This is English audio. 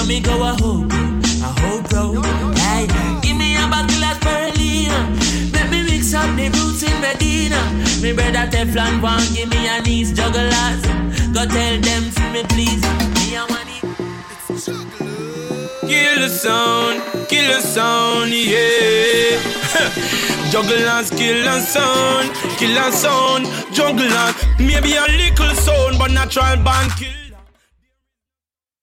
know me go a hope bro. Hey, give me a buckle of Perlina. Let me mix up the roots in Medina. Me brother Teflon won't give me a knees jugglers. Go tell them see me please. Me a money. Kill the sound, yeah. Jugglers kill the sound, jugglers. Maybe a little sound, but natural band kill.